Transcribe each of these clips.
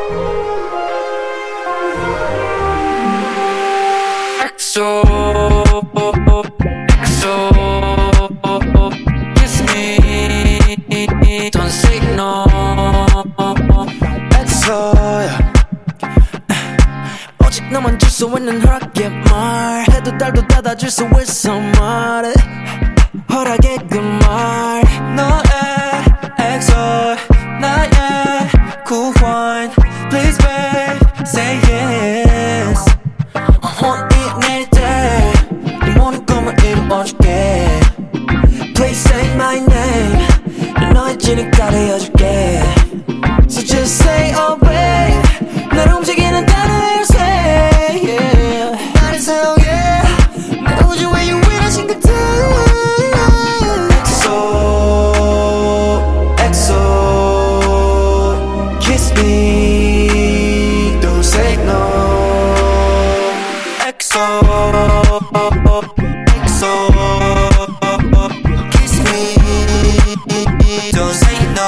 XO, XO, kiss me, don't say no. XO야 오직 너만 줄 수 있는 허락의 말 해도 달도 닫아줄 수 있어 말해 허락의 그 말 너의 XO 나의 구원 Please babe say yes 혼이 내릴 때네 모든 꿈을 이루어줄게 Please say my name 너의 진입까지 이어줄게 So just say oh babe 날 움직이는 단어를 say yeah 나를 사용해 내 우주의 유일하신 그대 XO XO Kiss me Don't say no XO XO Kiss me Don't say no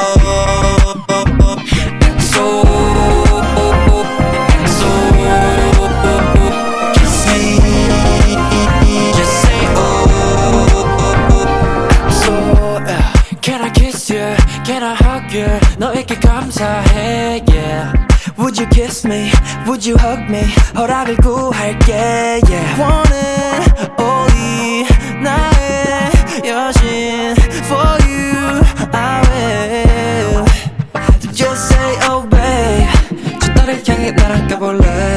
Can I hug you? 너에게 감사해 yeah Would you kiss me? Would you hug me? 허락을 구할게 yeah 원해 only 나의 여신 For you I will Just say oh babe 저 달을 향해 날아가 볼래